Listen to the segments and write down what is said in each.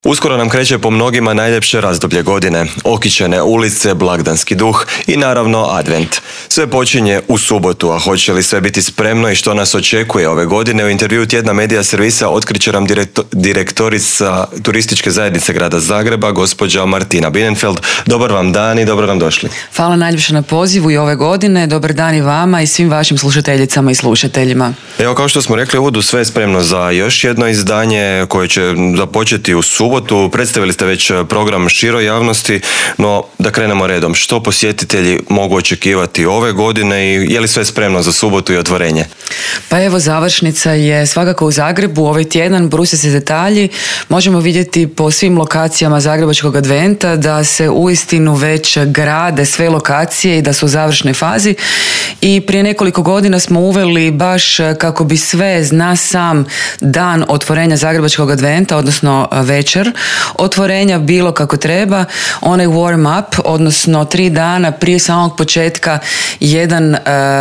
Uskoro nam kreće po mnogima najljepše razdoblje godine, okićene ulice, blagdanski duh i naravno advent. Sve počinje u subotu, a hoće li sve biti spremno i što nas očekuje ove godine? U intervjuu Tjedna medija servisa otkriće nam direktorica turističke zajednice grada Zagreba, gospođa Martina Bienenfeld. Dobar vam dan i dobro nam došli. Hvala najljepše na pozivu i ove godine. Dobar dan i vama i svim vašim slušateljicama i slušateljima. Evo, kao što smo rekli u uvodu, sve je spremno za još jedno izdanje koje će započeti u subotu. Predstavili ste već program široj javnosti, no da krenemo redom. Što posjetitelji mogu očekivati ove godine i je li sve spremno za subotu i otvorenje? Pa evo, završnica je svakako u Zagrebu. Ovaj tjedan bruse se detalji. Možemo vidjeti po svim lokacijama Zagrebačkog adventa da se uistinu već grade sve lokacije i da su u završnoj fazi. I prije nekoliko godina smo uveli baš kako bi sve na sam dan otvorenja Zagrebačkog adventa, odnosno večer otvorenja bilo kako treba, onaj warm up, odnosno 3 dana prije samog početka jedan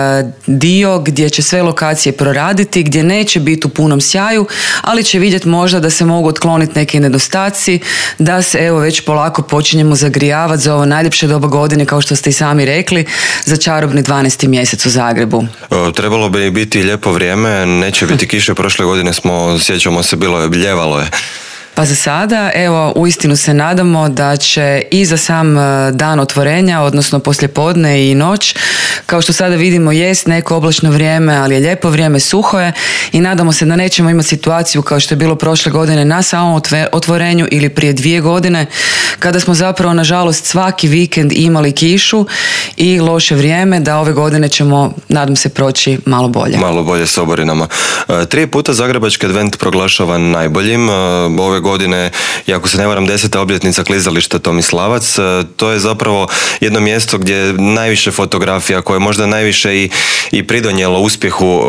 dio gdje će sve lokacije proraditi, gdje neće biti u punom sjaju, ali će vidjeti možda da se mogu otkloniti neki nedostaci, da se evo već polako počinjemo zagrijavati za ovo najljepše doba godine, kao što ste i sami rekli, za čarobni 12. mjesec u Zagrebu. Trebalo bi biti lijepo vrijeme, neće biti kiše, prošle godine sjećamo se, ljevalo je. Pa za sada, evo, uistinu se nadamo da će i za sam dan otvorenja, odnosno poslijepodne i noć, kao što sada vidimo, jest neko oblačno vrijeme, ali je lijepo vrijeme, suho je i nadamo se da nećemo imati situaciju kao što je bilo prošle godine na samom otvorenju ili prije 2 godine, kada smo zapravo, nažalost, svaki vikend imali kišu i loše vrijeme, da ove godine ćemo, nadam se, proći malo bolje. Malo bolje s oborinama. 3 puta Zagrebački advent proglašavan najboljim. Ove godine, i ako se ne varam, 10. obljetnica klizališta Tomislavac. To je zapravo jedno mjesto gdje je najviše fotografija, koje je možda najviše i pridonijelo uspjehu,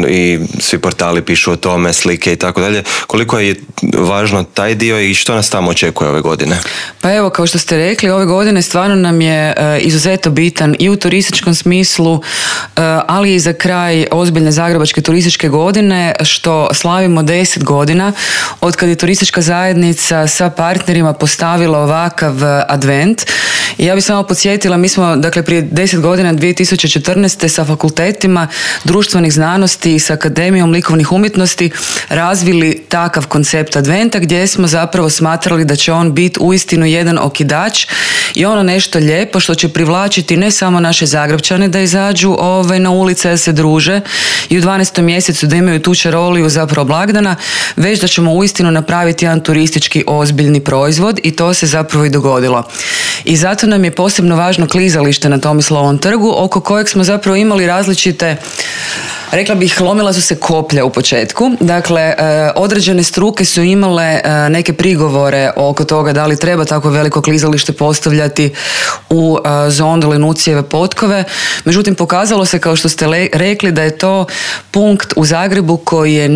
i svi portali pišu o tome, slike i tako dalje. Koliko je važno taj dio i što nas tamo očekuje ove godine? Pa evo, kao što ste rekli, ove godine stvarno nam je izuzetno bitan i u turističkom smislu, ali i za kraj ozbiljne Zagrebačke turističke godine, što slavimo 10 godina od kad je turistička zajednica sa partnerima postavila ovakav advent. I ja bih samo podsjetila, mi smo, dakle, prije 10 godina, 2014. sa fakultetima društvenih znanosti i sa Akademijom likovnih umjetnosti razvili takav koncept adventa, gdje smo zapravo smatrali da će on biti uistinu jedan okidač i ono nešto lijepo što će privlačiti ne samo naše Zagrepčane da izađu na ulice, da se druže i u 12. mjesecu da imaju tu čaroliju zapravo blagdana, već da ćemo uistinu napraviti jedan turistički ozbiljni proizvod i to se zapravo i dogodilo. I zato nam je posebno važno klizalište na Tomislavom trgu, oko kojeg smo zapravo imali različite, rekla bih, lomila su se koplja u početku. Dakle, određene struke su imale neke prigovore oko toga da li treba tako veliko klizalište postavljati u zonu Lenucijeve potkove. Međutim, pokazalo se, kao što ste rekli, da je to punkt u Zagrebu koji je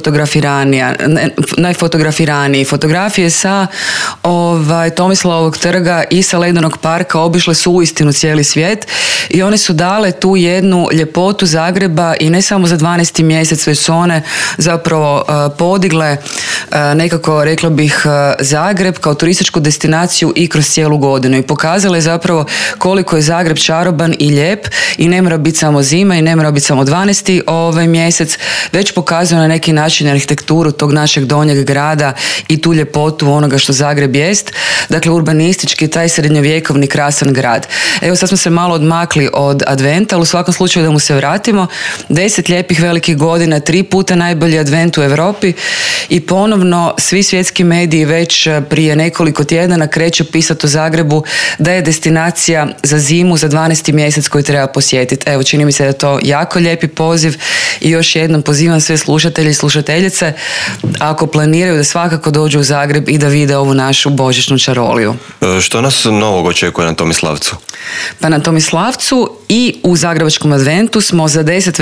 najfotografiraniji. Fotografije sa Tomislavovog trga i sa Ledenog parka obišle su uistinu cijeli svijet i one su dale tu jednu ljepotu Zagreba i ne samo za 12. mjesec, već su one zapravo podigle nekako, rekla bih, Zagreb kao turističku destinaciju i kroz cijelu godinu i pokazale zapravo koliko je Zagreb čaroban i lijep i ne mora biti samo zima i ne mora biti samo 12. mjesec, već pokazuje na neki način arhitekturu tog našeg donjeg grada i tu ljepotu onoga što Zagreb jest. Dakle, urbanistički taj srednjovjekovni krasan grad. Evo, sad smo se malo odmakli od adventa, ali u svakom slučaju da mu se vratimo. 10 lijepih velikih godina, 3 puta najbolji advent u Europi i ponovno svi svjetski mediji već prije nekoliko tjedana kreću pisati o Zagrebu da je destinacija za zimu, za 12. mjesec koji treba posjetiti. Evo, čini mi se da je to jako lijepi poziv i još jednom pozivam sve slušatelje i slušateljice, ako planiraju, da svakako dođu u Zagreb i da vide ovu našu božićnu čaroliju. Što nas novog očekuje na Tomislavcu? Pa na Tomislavcu i u Zagrebačkom adventu smo za 10 velikih godina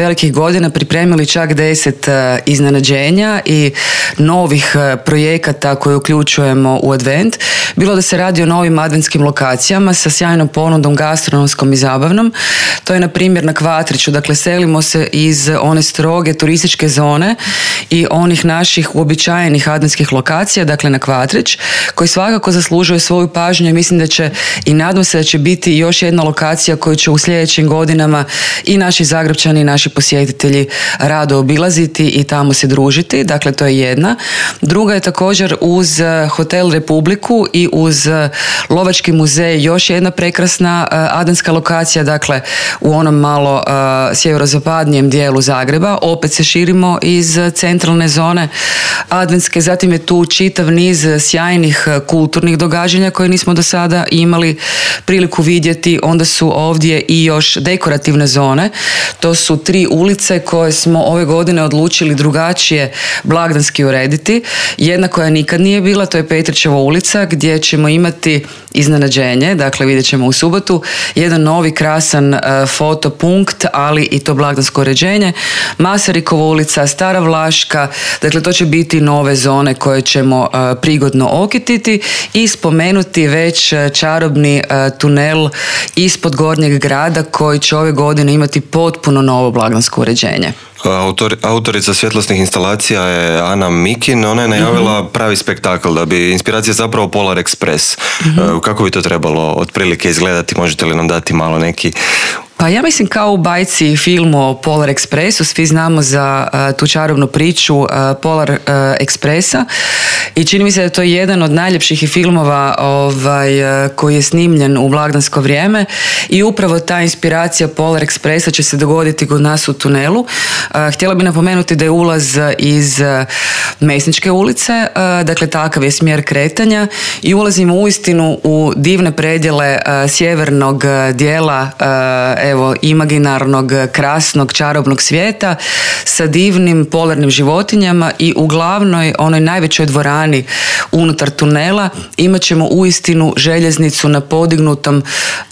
godina pripremili čak 10 iznenađenja i novih projekata koje uključujemo u advent. Bilo da se radi o novim adventskim lokacijama sa sjajnom ponudom gastronomskom i zabavnom. To je na primjer na Kvatriću, dakle selimo se iz one stroge turističke zone i onih naših uobičajenih adventskih lokacija, dakle na Kvatrić, koji svakako zaslužuje svoju pažnju i mislim da će i nadam se da će biti još jedna lokacija koju će u sljedećim godinama i naši Zagrepčani i naši posjetitelji rado obilaziti i tamo se družiti. Dakle, to je jedna. Druga je također uz Hotel Republiku i uz Lovački muzej još jedna prekrasna adventska lokacija, dakle u onom malo sjeverozapadnijem dijelu Zagreba. Opet se širimo iz centralne zone adventske. Zatim je tu čitav niz sjajnih kulturnih događanja koje nismo do sada imali priliku vidjeti. Onda su ovdje i još dekorativne zone. To su 3 ulice koje smo ove godine odlučili drugačije blagdanski urediti. Jedna koja nikad nije bila, to je Petrićeva ulica, gdje ćemo imati iznenađenje, dakle vidjet ćemo u subotu, jedan novi krasan fotopunkt, ali i to blagdansko uređenje. Masarikova ulica, Stara Vlaška, dakle to će biti nove zone koje ćemo prigodno okititi i spomenuti već čarobni tunel ispod Gornjeg grada koji će ove godine imati potpuno novo blagdansko uređenje. Autorica svjetlosnih instalacija je Ana Mikin, ona je najavila pravi spektakl, da bi inspiracija zapravo Polar Express. Kako bi to trebalo otprilike izgledati, možete li nam dati malo neki... Pa ja mislim kao u bajci i filmu o Polar Expressu, svi znamo za tu čarobnu priču Polar Expressa i čini mi se da je to jedan od najljepših filmova koji je snimljen u blagdansko vrijeme i upravo ta inspiracija Polar Expressa će se dogoditi kod nas u tunelu. Htjela bih napomenuti da je ulaz iz Mesničke ulice, dakle takav je smjer kretanja i ulazimo uistinu u divne predjele sjevernog dijela imaginarnog, krasnog, čarobnog svijeta sa divnim polarnim životinjama i u glavnoj, onoj najvećoj dvorani unutar tunela imat ćemo uistinu željeznicu na podignutom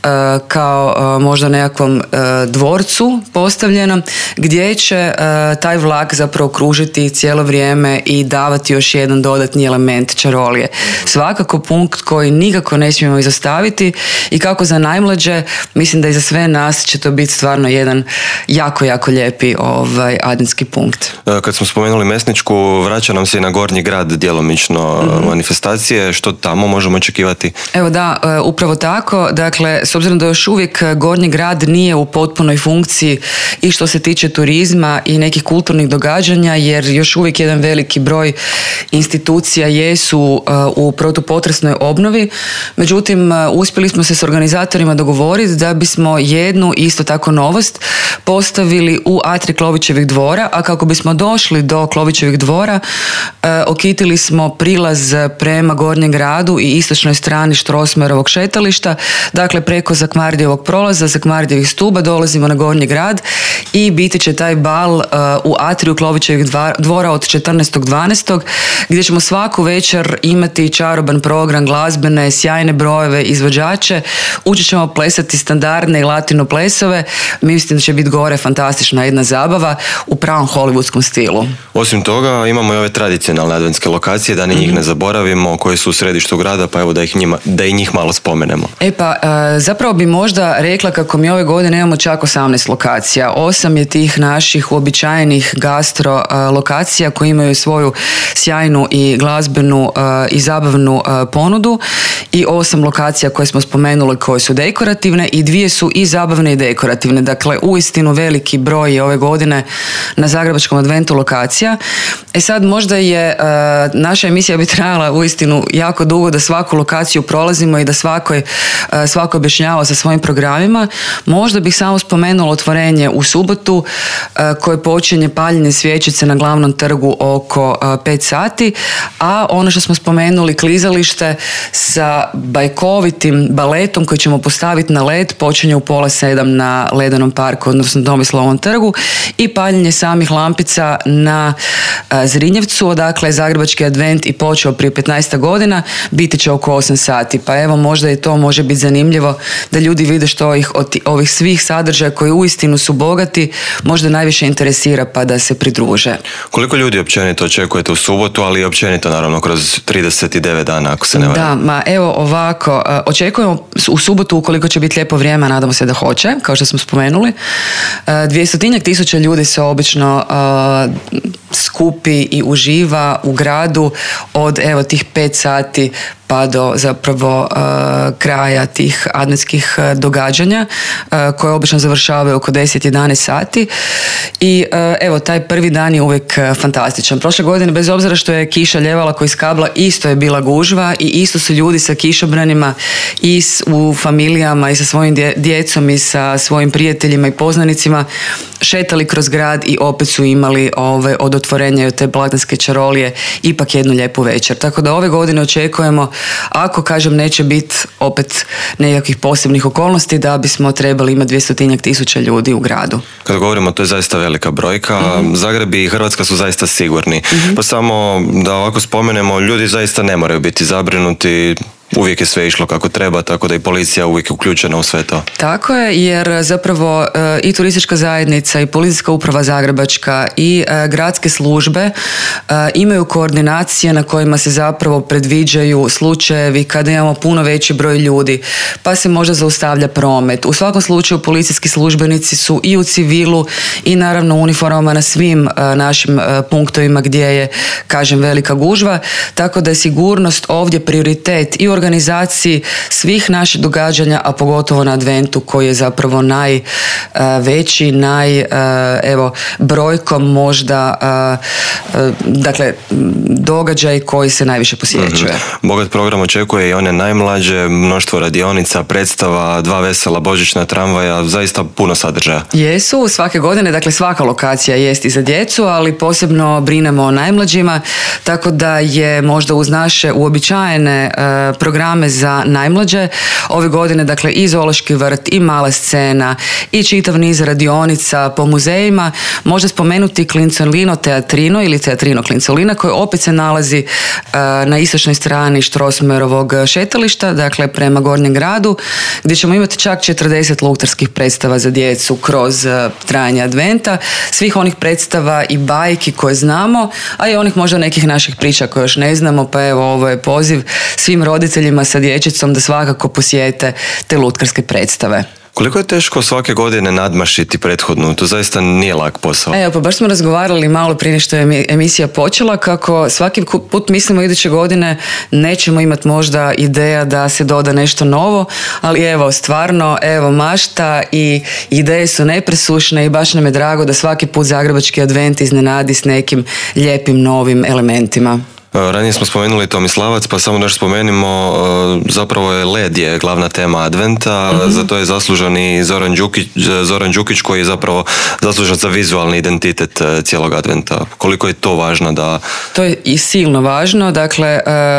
kao možda nekakvom dvorcu postavljenom gdje će taj vlak zapravo kružiti cijelo vrijeme i davati još jedan dodatni element čarolije. Svakako punkt koji nikako ne smijemo izostaviti i kako za najmlađe, mislim da i za sve nas će to biti stvarno jedan jako, jako lijepi adventski punkt. Kad smo spomenuli Mesničku, vraća nam se i na Gornji grad djelomično manifestacije. Što tamo možemo očekivati? Evo da, upravo tako. Dakle, s obzirom da još uvijek Gornji grad nije u potpunoj funkciji i što se tiče turizma i nekih kulturnih događanja, jer još uvijek jedan veliki broj institucija jesu u protupotresnoj obnovi. Međutim, uspjeli smo se s organizatorima dogovoriti da bismo jednu isto tako novost postavili u atrij Klovićevih dvora, a kako bismo došli do Klovićevih dvora okitili smo prilaz prema Gornjem gradu i istočnoj strani Štrosmajerovog šetališta, dakle preko Zakmardijevog prolaza, Zakmardijevih stuba dolazimo na Gornji grad i biti će taj bal u atriju Klovićevih dvora od 14.12. gdje ćemo svaku večer imati čaroban program glazbene, sjajne brojeve, izvođače, učit ćemo plesati standardne i latino plesove. Mislim da će biti gore fantastična jedna zabava u pravom hollywoodskom stilu. Osim toga imamo i ove tradicionalne adventske lokacije, da njih ne zaboravimo, koje su u središtu grada, pa evo da i njih malo spomenemo. Zapravo bi možda rekla kako mi ove godine imamo čak 18 lokacija. 8 je tih naših uobičajenih gastro lokacija koje imaju svoju sjajnu i glazbenu i zabavnu ponudu i 8 lokacija koje smo spomenuli koje su dekorativne i 2 su i zabavne i dekorativne. Dakle, uistinu veliki broj je ove godine na Zagrebačkom adventu lokacija. Sad možda je naša emisija bi trajala uistinu jako dugo da svaku lokaciju prolazimo i da svako objašnjava sa svojim programima. Možda bih samo spomenula otvorenje u subotu koje počinje paljenje svjećice na glavnom trgu oko 5 sati, a ono što smo spomenuli, klizalište sa bajkovitim baletom koji ćemo postaviti na led počinje u 6:30 na Ledenom parku, odnosno Tomislavom trgu, i paljenje samih lampica na Zrinjevcu, odakle Zagrebački advent i počeo prije 15 godina, biti će oko 8 sati. Pa evo, možda i to može biti zanimljivo da ljudi vide što ovih svih sadržaja koji uistinu su bogati, možda najviše interesira pa da se pridruže. Koliko ljudi općenito očekujete u subotu, ali i općenito naravno kroz 39 dana ako se ne varam? Da, evo ovako, očekujemo u subotu ukoliko će biti lijepo vrijeme, nadamo se da hoće, kao što smo spomenuli. 200.000 ljudi se obično skupi i uživa u gradu od evo tih 5 sati pa do zapravo kraja tih adventskih događanja koje obično završavaju oko 10-11 sati i evo taj prvi dan je uvijek fantastičan. Prošle godine bez obzira što je kiša ljevala ko iz kabla isto je bila gužva i isto su ljudi sa kišobranima i u familijama i sa svojim djecom i sa svojim prijateljima i poznanicima šetali kroz grad i opet su imali od otvorenja od te blagdanske čarolije ipak jednu lijepu večer. Tako da ove godine očekujemo, ako kažem neće biti opet nekakvih posebnih okolnosti, da bismo trebali imati 200.000 ljudi u gradu. Kad govorimo, to je zaista velika brojka. Zagreb i Hrvatska su zaista sigurni. Pa samo da ovako spomenemo, ljudi zaista ne moraju biti zabrinuti. Uvijek je sve išlo kako treba, tako da i policija uvijek je uključena u sve to. Tako je, jer zapravo i turistička zajednica i policijska uprava Zagrebačka i gradske službe imaju koordinacije na kojima se zapravo predviđaju slučajevi kada imamo puno veći broj ljudi, pa se možda zaustavlja promet. U svakom slučaju policijski službenici su i u civilu i naravno u uniformama na svim našim punktovima gdje je, kažem, velika gužva, tako da je sigurnost ovdje prioritet i organizaciji svih naših događanja, a pogotovo na adventu koji je zapravo najveći, brojkom možda, dakle, događaj koji se najviše posjećuje. Bogat program očekuje i one najmlađe, mnoštvo radionica, predstava, 2 vesela božićna tramvaja, zaista puno sadržaja. Jesu, svake godine, dakle svaka lokacija jest i za djecu, ali posebno brinemo o najmlađima, tako da je možda uz naše uobičajene programe za najmlađe ove godine, dakle i zoološki vrt i mala scena i čitav niz radionica po muzejima, možda spomenuti Klincolino teatrino ili teatrino Klincolina koji opet se nalazi na istočnoj strani Strossmayerovog šetališta, dakle prema Gornjem gradu, gdje ćemo imati čak 40 luktarskih predstava za djecu kroz trajanje adventa, svih onih predstava i bajki koje znamo, a i onih možda nekih naših priča koje još ne znamo, pa evo ovo je poziv svim roditeljima sa dječicom da svakako posjete te lutkarske predstave. Koliko je teško svake godine nadmašiti prethodnu? To zaista nije lak posao. Evo, pa baš smo razgovarali malo prije što je emisija počela, kako svaki put mislimo iduće godine nećemo imati možda ideja da se doda nešto novo, ali evo, stvarno, mašta i ideje su nepresušne i baš nam je drago da svaki put Zagrebački advent iznenadi s nekim lijepim novim elementima. Ranije smo spomenuli Tomislavac, pa samo da još spomenimo, zapravo je led je glavna tema adventa, za to je zaslužan i Zoran Đukić koji je zapravo zaslužan za vizualni identitet cijelog adventa. Koliko je to važno da... To je i silno važno, dakle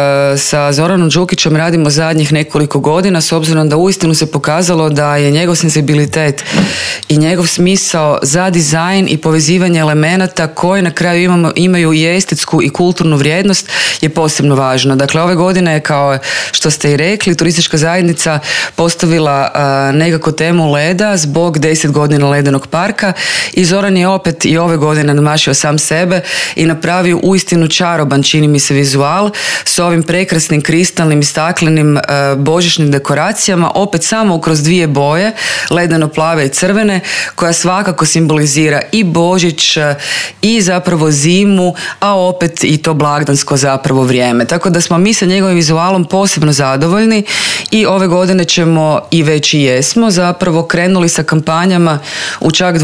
sa Zoranom Đukićem radimo zadnjih nekoliko godina s obzirom da uistinu se pokazalo da je njegov senzibilitet i njegov smisao za dizajn i povezivanje elemenata koje na kraju imaju i estetsku i kulturnu vrijednost je posebno važno. Dakle, ove godine, kao što ste i rekli, turistička zajednica postavila nekako temu leda zbog 10 godina ledenog parka i Zoran je opet i ove godine nadmašio sam sebe i napravio uistinu čaroban, čini mi se, vizual s ovim prekrasnim kristalnim i staklenim božićnim dekoracijama, opet samo kroz 2 boje, ledeno plave i crvene, koja svakako simbolizira i Božić i zapravo zimu, a opet i to blagdansko zapravo vrijeme. Tako da smo mi sa njegovim vizualom posebno zadovoljni i ove godine ćemo, i već i jesmo, zapravo krenuli sa kampanjama u čak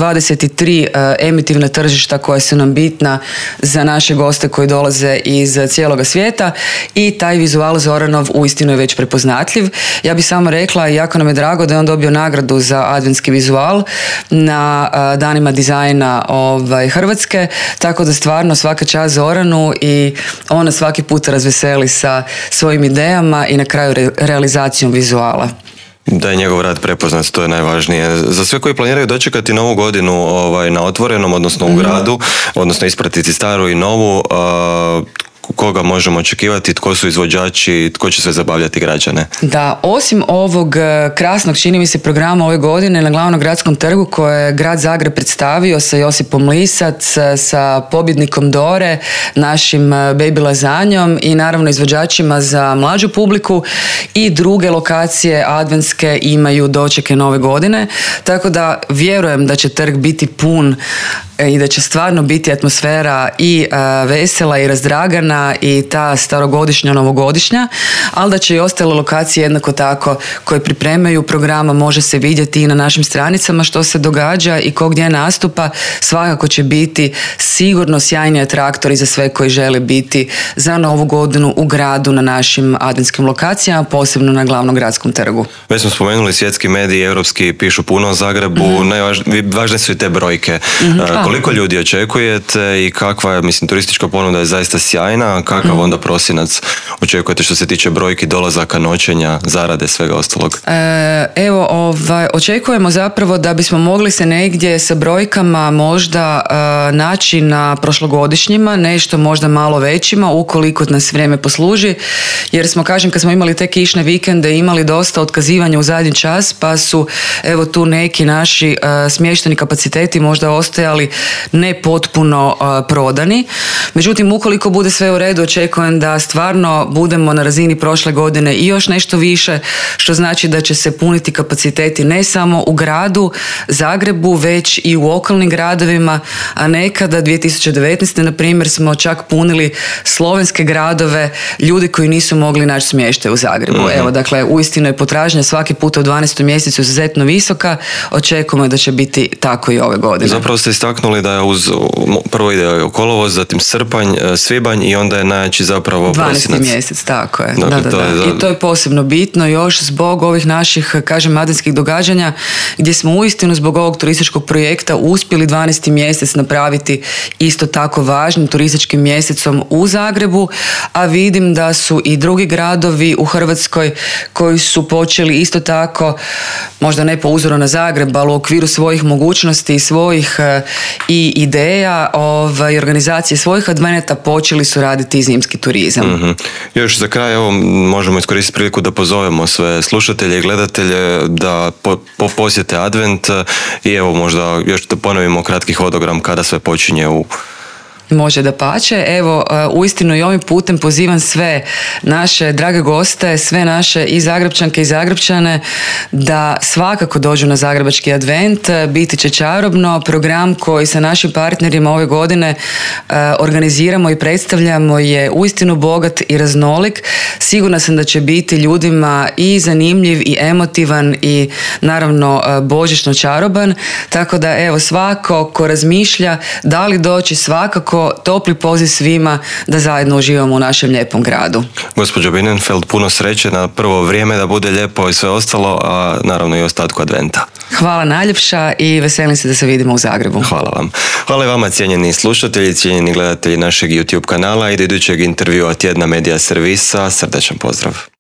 23 emitivna tržišta koja su nam bitna za naše goste koji dolaze iz cijeloga svijeta i taj vizual Zoranov uistinu je već prepoznatljiv. Ja bih samo rekla, jako nam je drago da je on dobio nagradu za adventski vizual na danima dizajna Hrvatske, tako da stvarno svaka čast Zoranu i on nas svaki put razveseli sa svojim idejama i na kraju realizacijom vizuala. Da je njegov rad prepoznat, to je najvažnije. Za sve koji planiraju dočekati novu godinu na otvorenom, odnosno u gradu, odnosno ispratiti staru i novu, koga možemo očekivati, tko su izvođači, tko će sve zabavljati građane? Da, osim ovog krasnog, čini mi se, programa ove godine na Glavnom gradskom trgu koje je Grad Zagreb predstavio sa Josipom Lisac, sa pobjednikom Dore, našim Baby lazanjom i naravno izvođačima za mlađu publiku, i druge lokacije adventske imaju dočeke nove godine, tako da vjerujem da će trg biti pun i da će stvarno biti atmosfera i vesela i razdragana i ta starogodišnja, novogodišnja, ali da će i ostale lokacije jednako tako koje pripremaju programa, može se vidjeti i na našim stranicama što se događa i ko gdje nastupa. Svakako će biti sigurno sjajni atraktori za sve koji žele biti za novu godinu u gradu na našim adventskim lokacijama, posebno na Glavnom gradskom trgu. Već smo spomenuli, svjetski mediji, europski pišu puno o Zagrebu, važne su i te brojke. Koliko ljudi očekujete i kakva je, mislim, turistička ponuda je zaista sjajna, kakav onda prosinac očekujete što se tiče brojki, dolazaka, noćenja, zarade, svega ostalog? Očekujemo zapravo da bismo mogli se negdje sa brojkama možda naći na prošlogodišnjima, nešto možda malo većima, ukoliko nas vrijeme posluži, jer smo, kažem, kad smo imali te kišne vikende, imali dosta otkazivanja u zadnji čas, pa su evo tu neki naši smješteni kapaciteti možda ostajali ne potpuno prodani. Međutim, ukoliko bude sve u redu, očekujem da stvarno budemo na razini prošle godine i još nešto više, što znači da će se puniti kapaciteti ne samo u gradu Zagrebu, već i u okolnim gradovima, a nekada 2019. na primjer smo čak punili slovenske gradove, ljudi koji nisu mogli naći smještaj u Zagrebu. Evo, dakle, uistinu je potražnja svaki put u 12. mjesecu izuzetno visoka, očekujemo da će biti tako i ove godine. Zapravo ste istaknuli da je prvo ide kolovoz, zatim srpanj, svibanj i onda je najjači zapravo prosinac. 12. mjesec, tako je. Dakle, I to je posebno bitno još zbog ovih naših, kažem, adventskih događanja, gdje smo uistinu zbog ovog turističkog projekta uspjeli 12. mjesec napraviti isto tako važnim turističkim mjesecom u Zagrebu, a vidim da su i drugi gradovi u Hrvatskoj koji su počeli isto tako, možda ne po uzoru na Zagreb, ali u okviru svojih mogućnosti i svojih i ideja i organizacije svojih adveneta počeli su raditi i zimski turizam. Još za kraj, evo, možemo iskoristiti priliku da pozovemo sve slušatelje i gledatelje da posjete advent i evo možda još da ponovimo kratki hodogram kada sve počinje u... Može, dapače. Evo, uistinu i ovim putem pozivam sve naše drage goste, sve naše i Zagrepčanke i Zagrepčane da svakako dođu na Zagrebački advent. Biti će čarobno. Program koji sa našim partnerima ove godine organiziramo i predstavljamo je uistinu bogat i raznolik. Sigurna sam da će biti ljudima i zanimljiv i emotivan i naravno božićno čaroban. Tako da evo, svako ko razmišlja da li doći, svakako topli poziv svima da zajedno uživamo u našem lijepom gradu. Gospođo Bienenfeld, puno sreće na prvo vrijeme da bude lijepo i sve ostalo, a naravno i ostatku adventa. Hvala najljepša i veselim se da se vidimo u Zagrebu. Hvala vam. Hvala i vama, cijenjeni slušatelji, cijenjeni gledatelji našeg YouTube kanala i do idućeg intervjua Tjedna medija servisa. Srdačan pozdrav.